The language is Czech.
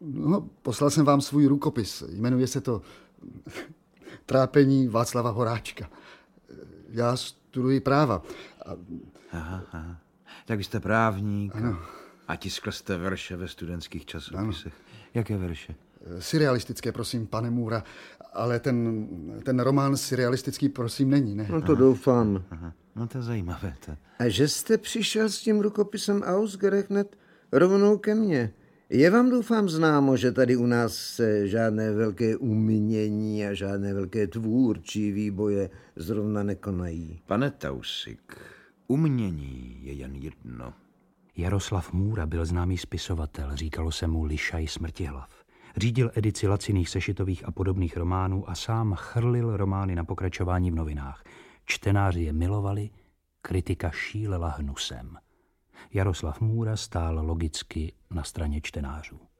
No, poslal jsem vám svůj rukopis. Jmenuje se to Trápení Václava Horáčka. Já studuji práva. Aha. Tak vy jste právník. Ano. A tiskl jste verše ve studentských časopisech. Ano. Jaké verše? Surrealistické, prosím, pane Můra. Ale ten román surrealistický, prosím, není, ne? No to doufám. Aha. No to je zajímavé. To. A že jste přišel s tím rukopisem Ausgerechnet rovnou ke mně. Je vám, doufám, známo, že tady u nás se žádné velké umění a žádné velké tvůrčí výboje zrovna nekonají. Pane Tausig, umění je jen jedno. Jaroslav Můra byl známý spisovatel, říkalo se mu Lišaj Smrtihlav. Řídil edici laciných sešitových a podobných románů a sám chrlil romány na pokračování v novinách. Čtenáři je milovali, kritika šílela hnusem. Jaroslav Můra stál logicky na straně čtenářů.